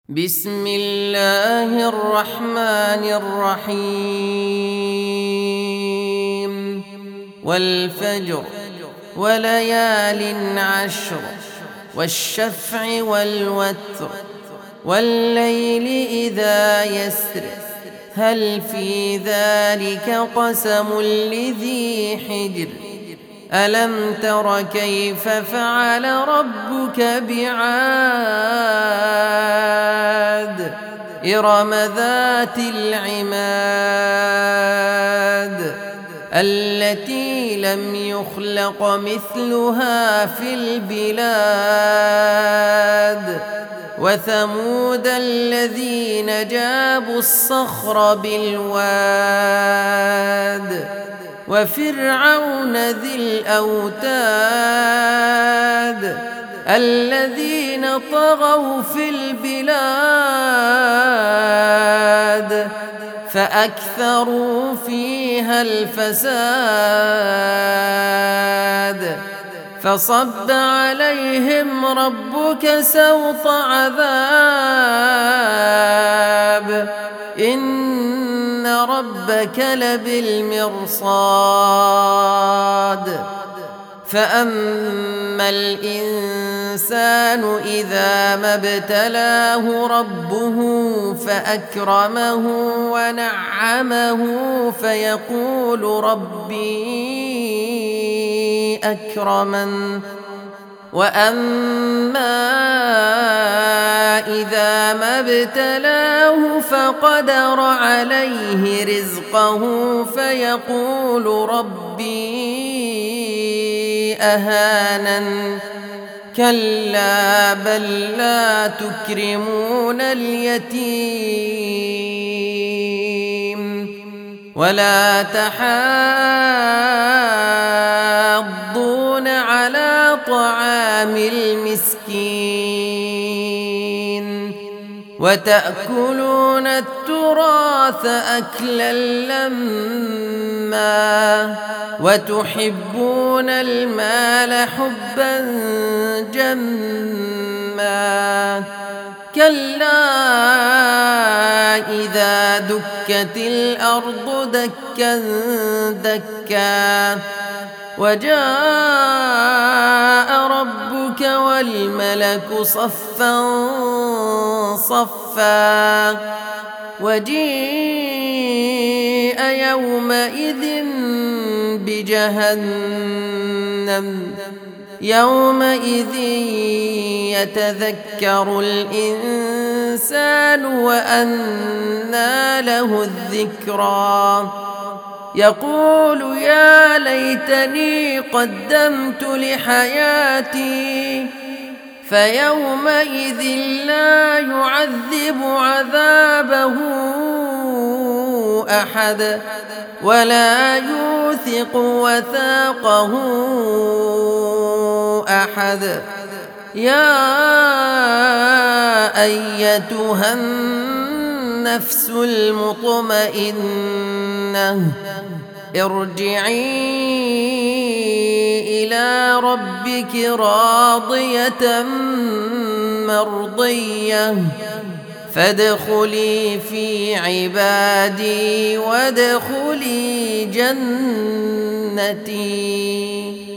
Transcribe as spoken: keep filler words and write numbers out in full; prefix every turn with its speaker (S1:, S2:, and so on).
S1: بسم الله الرحمن الرحيم والفجر وليال عشر والشفع والوتر والليل إذا يسر هل في ذلك قسم لذي حجر ألم تر كيف فعل ربك بعاد إرم ذات العماد التي لم يخلق مثلها في البلاد وثمود الذين جابوا الصخر بالواد وفرعون ذي الأوتاد الذين طغوا في البلاد فأكثروا فيها الفساد فصب عليهم ربك سوط عذاب إن ربك لبالمرصاد فأما الإنسان إذا ما ابتلاه ربه فأكرمه ونعمه فيقول ربي أكرمن وأما إذا ما ابتلاه فقدر عليه رزقه فيقول ربي أهانن كلا بل لا تكرمون اليتيم ولا تحاضون على طعام المسكين وتأكلون التراث أكلا لما وتحبون المال حبا جما كلا إذا دكت الأرض دكا دكا وجاء ربك والملك صفا صفا وجيء يومئذ بجهنم يومئذ يتذكر الإنسان وأنى له الذكرى يقول يا ليتني قدمت لحياتي فيومئذ لا يعذب عذابه أحد ولا يوثق وثاقه أحد يا أيتها النفس المطمئنة ارجعي إلى ربك راضية مرضية فادخلي في عبادي وادخلي جنتي.